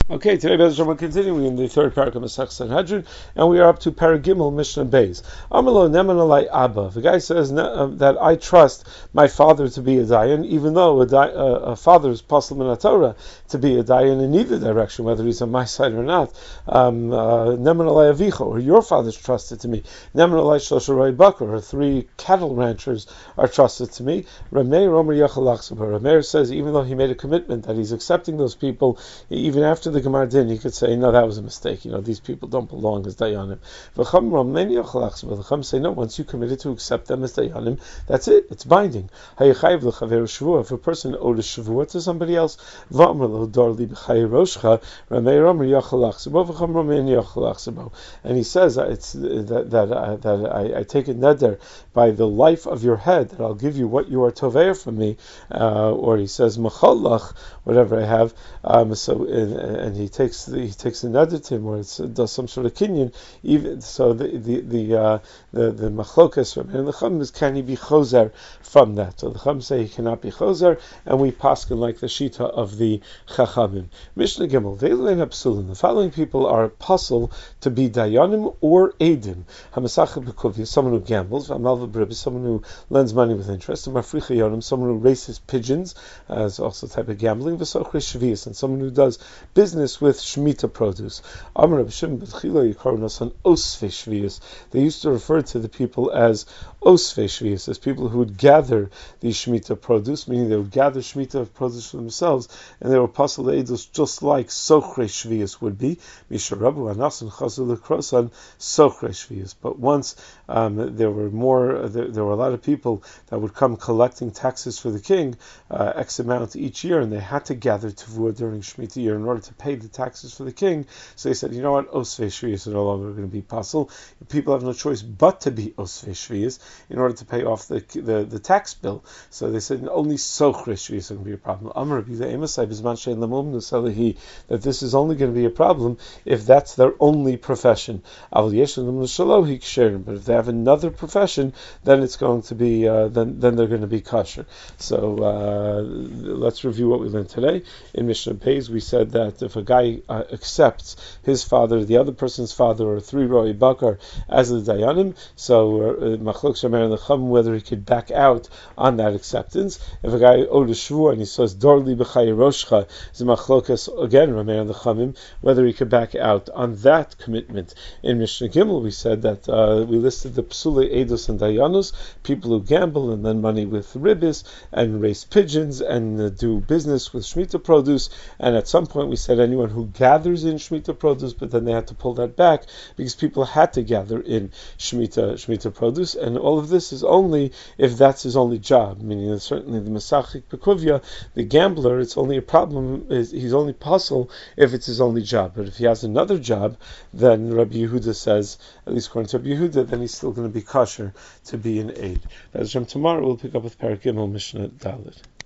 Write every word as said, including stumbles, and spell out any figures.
Okay, today we're continuing in the third parak of Masech Sanhedrin, and we are up to Parak Gimel Mishnah Beis. Amalo neman alai Abba. The guy says uh, that I trust my father to be a dayan, even though a, di- uh, a father is pasal min Torah to be a dayan in either direction, whether he's on my side or not. Um, uh, neman alai avicha, or your father's trusted to me. Neman alai shlosha roi bakar, or three cattle ranchers are trusted to me. Rameir Omer Yachal Achsabar. Rameir says even though he made a commitment that he's accepting those people, even after the Gemara din, he could say, no, that was a mistake. You know, these people don't belong as dayanim. The Chum say, no, once you committed to accept them as dayanim, that's it. It's binding. If a person owed a shavua to somebody else, and he says, it's that that, uh, that I, I take it neder by the life of your head that I'll give you what you are toveir from me, uh, or he says machalach, whatever I have. Um, so and, and he takes the, he takes the neder to him, or it does some sort of kinyan. Even so, the the the uh, the, the machlokas from and the chum is, can he be chozer from that? So the chum say he cannot be chozer, and we paskin like the shita of the chachamim. Mishnah Gimel ve'lein hapsulin. The following people are puzzle to be dayanim or edim. Hamasach bekuvia, someone who gambles. Amalva brib, someone who lends money with interest. Mafricha yonim, someone who races pigeons, as also a type of gambling. V'sochre shvius, and someone who does business with shmita produce. Amar Reb Shimon b'tchila yikaronos on osvei shvius. They used to refer to the people as osvei shvius, as people who would gather the shmita produce, meaning they would gather shmita produce for themselves, and they were pasul edus just like sochre shvius would be. Misharabu anasan chazul lekrosan sochre shvius. But once um, there were more, there, there were a lot of people that would come collecting taxes for the king, uh, X amount each year, and they had to gather tavua during Shemitah year in order to pay the taxes for the king. So they said, you know what, osvei shvius are no longer going to be pasul. People have no choice but to be osvei shvius in order to pay off the the, the tax bill. So they said only sochre shvius are going to be a problem. Amar Rabbi Yehuda Emasai b'zman she'en lamum nusalahi, that this is only going to be a problem if that's their only profession. Aval yesh lam l'shalohi ksherim, but if they have another profession, then it's going to be uh, then then they're going to be kosher. So uh, let's review what we learned today. In Mishnah Beis, we said that if a guy uh, accepts his father, the other person's father, or three roi bakar as the dayanim, so machlok shamer and lecham, whether he could back out on that acceptance. If a guy owed a shvur and he says dorli b'chay roshcha, is machlokas again ramer and lechamim, whether he could back out on that commitment. In Mishnah Gimel, we said that uh, we listed the psule edus and dayanus, people who gamble and lend money with ribis and raise pigeons and uh, do business with shmita produce. And at some point we said anyone who gathers in shmita produce, but then they had to pull that back because people had to gather in shmita shmita produce. And all of this is only if that's his only job. Meaning that certainly the Masachik Pekuvia, the gambler, it's only a problem, is he's only puzzle if it's his only job. But if he has another job, then Rabbi Yehuda says, at least according to Rabbi Yehuda, then he's still going to be kosher to be an aid. That's from tomorrow. We'll pick up with Parak Gimel Mishnah Dalet.